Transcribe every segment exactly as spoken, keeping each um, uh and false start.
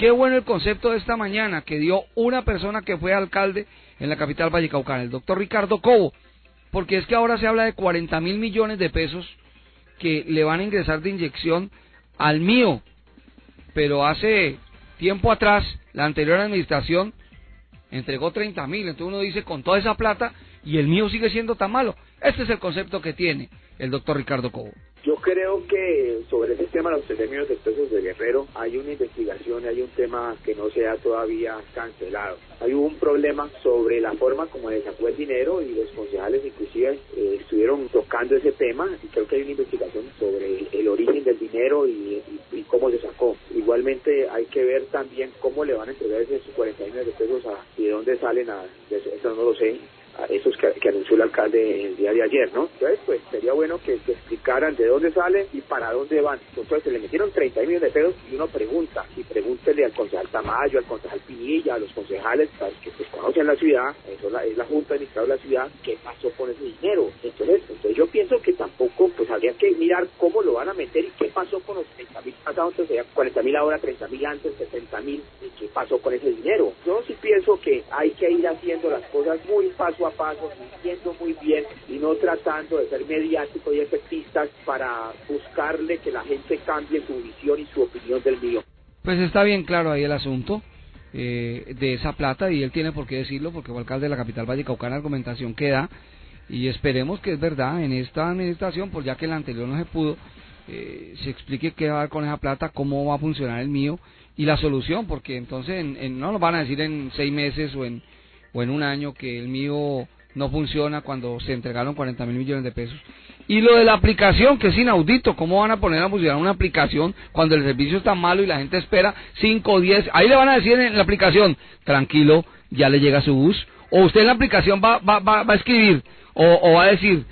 qué bueno el concepto de esta mañana que dio una persona que fue alcalde en la capital vallecaucana, el doctor Ricardo Cobo, porque es que ahora se habla de cuarenta mil millones de pesos que le van a ingresar de inyección al mío, pero hace tiempo atrás, la anterior administración entregó treinta mil, entonces uno dice, con toda esa plata, y el mío sigue siendo tan malo. Este es el concepto que tiene el doctor Ricardo Cobo. Yo creo que sobre ese tema de los treinta millones de pesos de Guerrero hay una investigación, hay un tema que no se ha todavía cancelado. Hay un problema sobre la forma como se sacó el dinero y los concejales inclusive eh, estuvieron tocando ese tema y creo que hay una investigación sobre el, el origen del dinero y, y, y cómo se sacó. Igualmente hay que ver también cómo le van a entregar esos cuarenta millones de pesos a, y de dónde salen a, eso no lo sé, a esos que, que anunció el alcalde el día de ayer, ¿no? Entonces, pues sería bueno que, que explicaran de dónde salen y para dónde van. Entonces, se le metieron treinta millones de pesos y uno pregunta, y pregúntele al concejal Tamayo, al concejal Pinilla, a los concejales que pues conocen la ciudad, eso es la, es la Junta Administradora de la ciudad, ¿qué pasó con ese dinero? Entonces, entonces yo pienso que tampoco, pues habría que mirar cómo lo van a meter y qué pasó con los treinta mil pasados, entonces sería cuarenta mil ahora, treinta mil antes, setenta mil, y qué pasó con ese dinero. Yo sí pienso que hay que ir haciendo las cosas muy paso a paso, viendo muy bien y no tratando de ser mediáticos y efectistas para buscarle que la gente cambie su visión y su opinión del mío. Pues está bien claro ahí el asunto eh, de esa plata, y él tiene por qué decirlo porque fue alcalde de la capital vallecaucana, argumentación que da, y esperemos que es verdad en esta administración, pues ya que en la anterior no se pudo, eh, se explique qué va a dar con esa plata, cómo va a funcionar el mío y la solución, porque entonces en, en, no nos van a decir en seis meses o en, o en un año que el mío no funciona cuando se entregaron cuarenta mil millones de pesos. Y lo de la aplicación, que es inaudito, ¿cómo van a poner a funcionar una aplicación cuando el servicio está malo y la gente espera cinco o diez? Ahí le van a decir en la aplicación, tranquilo, ya le llega su bus, o usted en la aplicación va va va, va a escribir, o, o va a decir,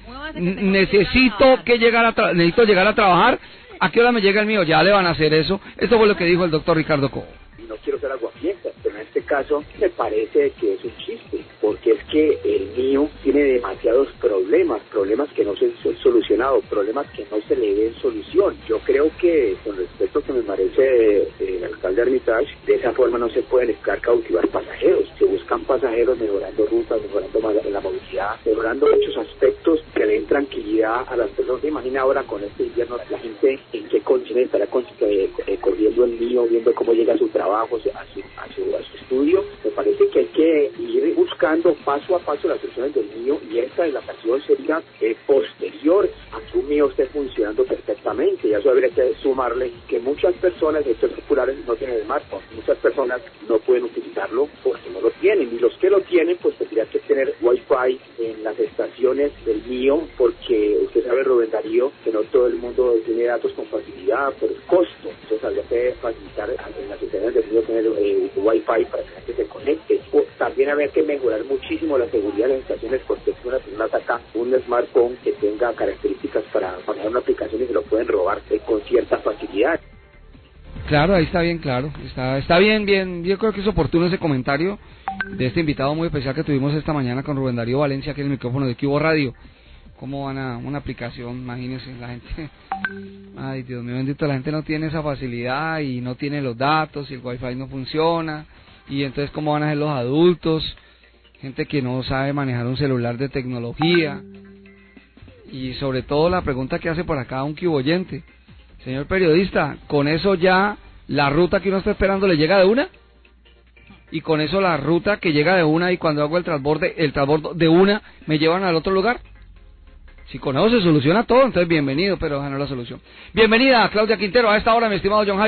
necesito que llegar a tra necesito llegar a trabajar, ¿a qué hora me llega el mío? Ya le van a hacer eso. Esto fue lo que dijo el doctor Ricardo Cobo. No quiero ser aguafiestas, pero en este caso me parece que es un chiste, porque es que el mío tiene demasiados problemas, problemas que no se han solucionado, problemas que no se le den solución. Yo creo que, con respecto que me merece el alcalde Armitage, de esa forma no se pueden estar cautivar pasajeros. Se buscan pasajeros mejorando rutas, mejorando la movilidad, mejorando muchos aspectos que le den tranquilidad a las personas. Imagina ahora con este invierno la gente en qué condiciones estará con, eh, eh, corriendo el mío, viendo cómo llega a su trabajo, a su, a su, a su estudio. Me parece que hay que ir buscando paso a paso las soluciones del mío, y esta deslatación sería eh, posterior a que un mío esté funcionando perfectamente. Y a eso habría que sumarle que muchas personas de sectores populares no tienen smartphone, muchas personas no pueden utilizarlo porque no lo tienen, y los que lo tienen pues tendrían que tener wifi en las estaciones del mío, porque usted sabe, Rubén Darío, que no todo el mundo tiene datos con facilidad por el costo. Entonces habría que facilitar en las estaciones del mío tener eh, wifi para que la gente se conecte. O también habría que mejorar muchísimo la seguridad de las estaciones, porque si una persona saca un smartphone que tenga características para manejar una aplicación y se lo pueden robar eh, con cierta facilidad. Claro, ahí está bien claro, está está bien, bien, yo creo que es oportuno ese comentario de este invitado muy especial que tuvimos esta mañana con Rubén Darío Valencia, que es el micrófono de Cubo Radio. ¿Cómo van a una aplicación? Imagínense, la gente, ay Dios mío bendito, la gente no tiene esa facilidad y no tiene los datos y el wifi no funciona, y entonces ¿cómo van a ser los adultos? Gente que no sabe manejar un celular de tecnología. Y sobre todo la pregunta que hace por acá un cuboyente: señor periodista, ¿con eso ya la ruta que uno está esperando le llega de una? Y con eso la ruta que llega de una, y cuando hago el transborde, el transbordo de una, me llevan al otro lugar. Si con eso se soluciona todo, entonces bienvenido, pero esa no es la solución. Bienvenida Claudia Quintero a esta hora, mi estimado John Jairo.